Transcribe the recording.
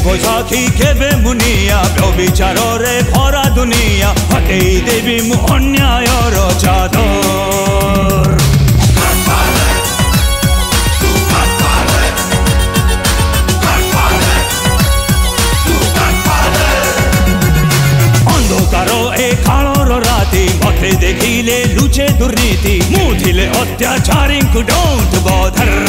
ବୈଶାଖୀ କେବେ ମୁନିଆ ବ୍ୟଭିଚାରରେ ଭରା ଦୁନିଆ ହଟେଇ ଦେବି ମୁଁ ଅନ୍ୟାୟର ଚାଦର। ଅନ୍ଧକାର ଏ କାଳର ରାତି ମତେ ଦେଖିଲେ ଲୁଚେ ଦୁର୍ନୀତି ମୁଁ ଥିଲେ ଅତ୍ୟାଚାରୀଙ୍କୁ ଡୋଣ୍ଟ ବଦର।